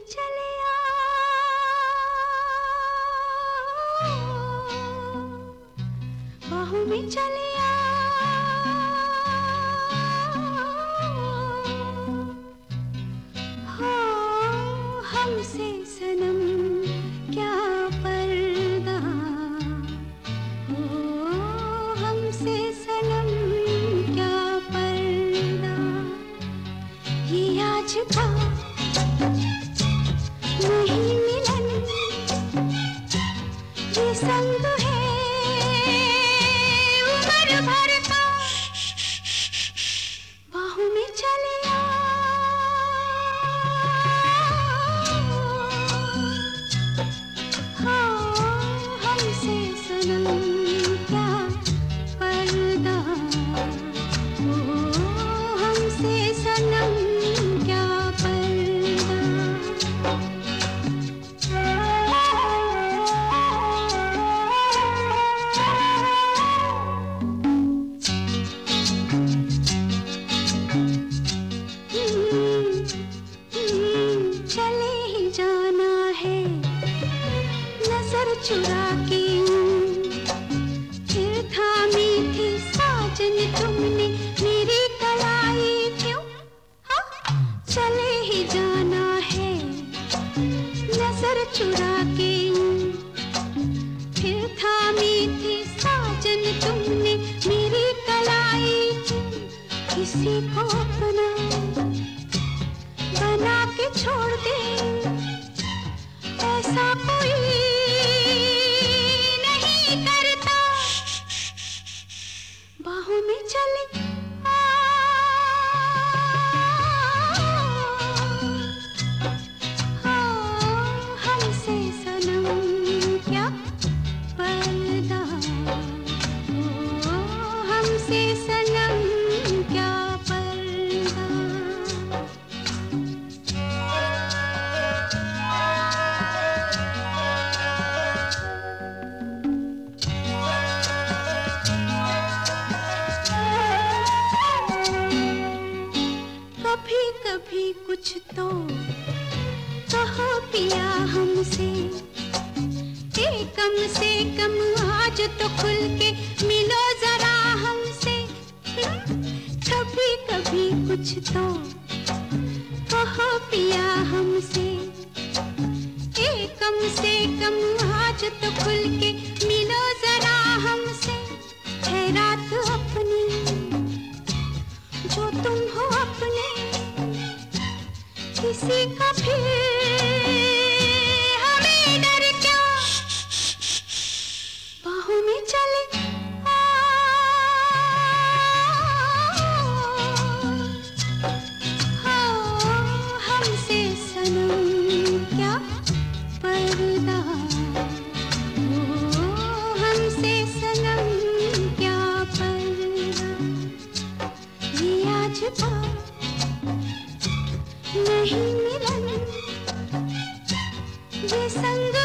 चले बाहों में चले हो हमसे सनम क्या पर्दा हो हमसे सनम क्या पर्दा ये आज का नहीं मिलन ये संग है उम्र भर का बाहों में चले हमसे सनम क्या पर्दा हो हमसे सनम क्या पर्दा चले ही जाना है नजर चुरा के फिर थामी थी साजन तुमने मेरी कलाई क्यों हाँ चले ही जाना है नजर चुरा के फिर थामी थी साजन तुमने मेरी कलाई क्यों किसी को अपना बना के छोड़ दे ऐसा कोई नहीं करता बाहों में चले हमसे सनम क्या पर्दा हो हमसे सनम क्या पर्दा कभी कभी कुछ तो कहो पिया हमसे कम से कम आज तो खुल के मिलो जरा हमसे कभी कभी कुछ तो कहो पिया हमसे कम से कम आज तो खुल के मिलो जरा हमसे है रात अपनी जो तुम हो अपने किसी का फिर हमें डर क्या बाहों में चले हमसे सनम क्या पर्दा हो हमसे सनम क्या पर्दा ये आज का नहीं मिलन ये संग